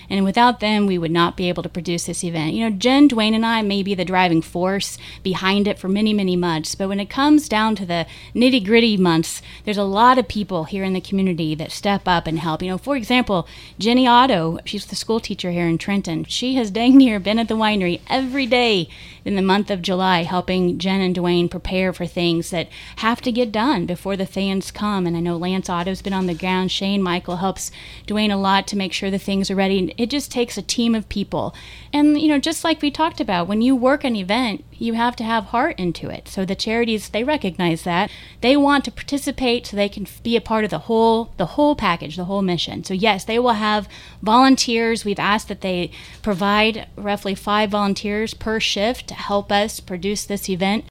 And without them, we would not be able to produce this event. Jen, Dwayne, and I may be the driving force behind it for many, many months. But when it comes down to the nitty-gritty months, there's a lot of people here in the community that step up and help. For example, Jenny Otto, she's the school teacher here in Trenton. She has dang near been at the winery every day in the month of July, helping Jen and Dwayne prepare for things that have to get done before the fans come. And I know Lance Otto's been on the ground. Shane Michael helps Dwayne a lot to make sure the things are ready. It just takes a team of people. And, just like we talked about, when you work an event, you have to have heart into it. So the charities, they recognize that. They want to participate so they can be a part of the whole package, the whole mission. So yes, they will have volunteers. We've asked that they provide roughly 5 volunteers per shift to help us produce this event.